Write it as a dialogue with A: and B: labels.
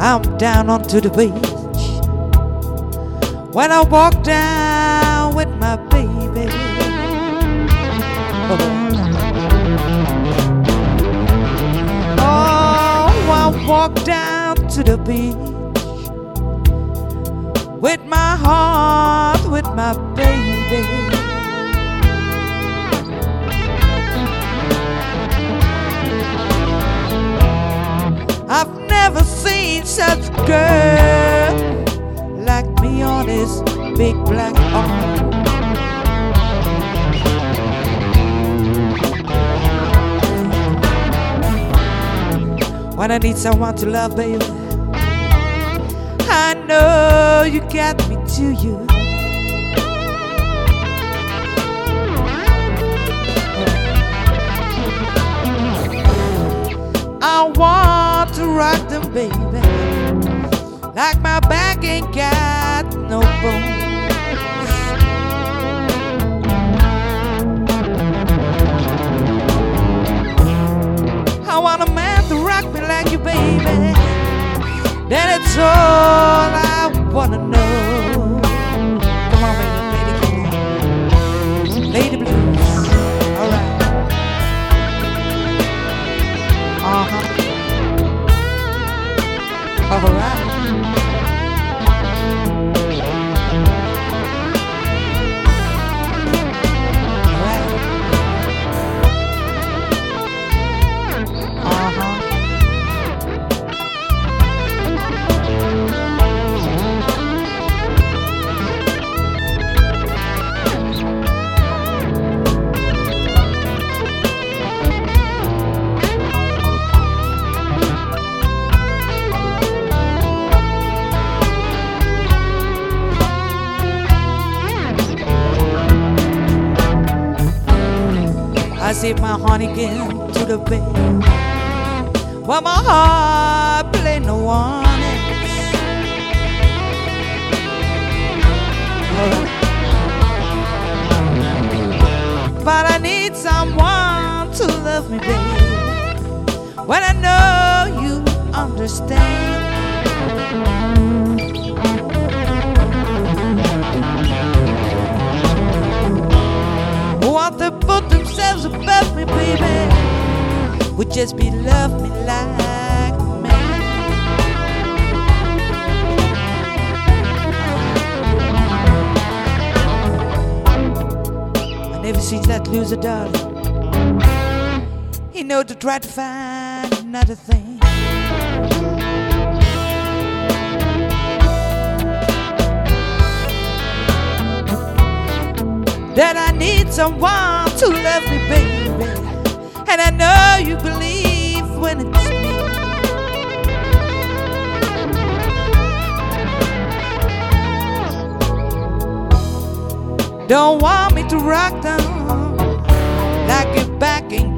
A: I'm down onto the beach. When I walk down with my baby, oh, I walk down to the beach with my heart, with my baby. I've never seen such a girl like me on his big black arm. When I need someone to love, baby, I know you got me to you. I want to rock them, baby, like my back ain't got no bones. I want a man to rock me like you, baby. That it's all I wanna know. Come on, baby, come on. Lady blues, all right. All right. I save my honey again to the bed, while my heart play no one else. But I need someone to love me, baby, when I know you understand. Want to put themselves above me, baby, would just be love me like me. I never seen that loser, darling. He know to try to find another thing. That I need someone to love me, baby, and I know you believe when it's me. Don't want me to rock down like your back ain't